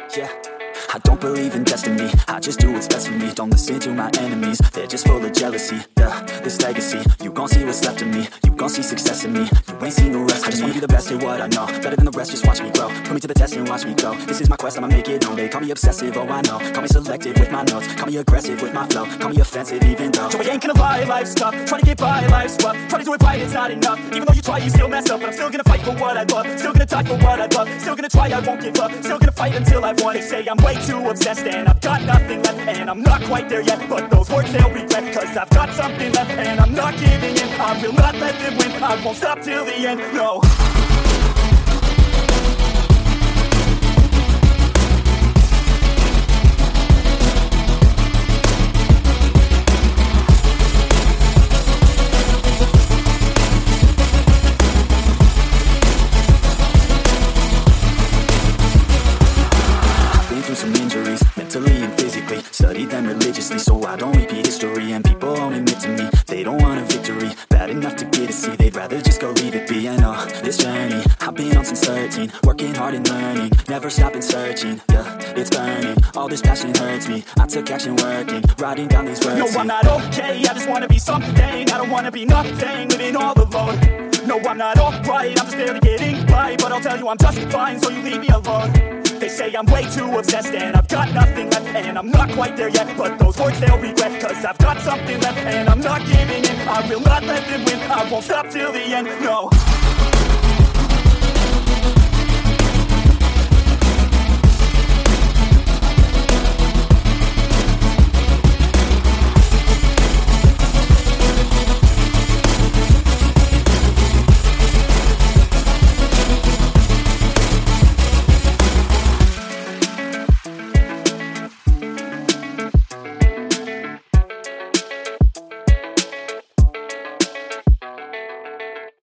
Yeah, I don't believe in destiny, I just do what's best for me. Don't listen to my enemies, they're just full of jealousy. This legacy, you gon' see what's left of me. You gon' see success in me, you ain't seen the rest of me. I just wanna be the best at what I know, better than the rest, just watch me grow. Put me to the test and watch me go. This is my quest, I'ma make it known. They call me obsessive, oh I know. Call me selective with my notes, call me aggressive with my flow. Call me offensive even though so I ain't gonna lie, life's tough. Trying to get by, life's rough. Trying to do it right, it's not enough. Even though you try, you still mess up. But I'm still gonna fight for what I love. Still gonna die for what I love. Still gonna try, I won't give up. Still gonna fight until I've won. They say I'm way too obsessed and I've got nothing left. And I'm not quite there yet, but those words they'll regret. Cause I've got something left and I'm not giving in. I will not let them win, I won't stop till the end, no. Some injuries, mentally and physically. Studied them religiously so I don't repeat history. And people won't admit to me they don't want a victory. Bad enough to get a C, they'd rather just go leave it be. I know this journey I've been on since 13. Working hard and learning, never stopping searching. Yeah, it's burning, all this passion hurts me. I took action working, writing down these words. No, I'm not okay, I just wanna be something. I don't wanna be nothing, living all alone. No, I'm not alright, I'm just barely getting by. But I'll tell you I'm just fine, so you leave me alone. They say I'm way too obsessed and I've got nothing left. And I'm not quite there yet, but those words they'll regret. Cause I've got something left and I'm not giving in. I will not let them win, I won't stop till the end, no.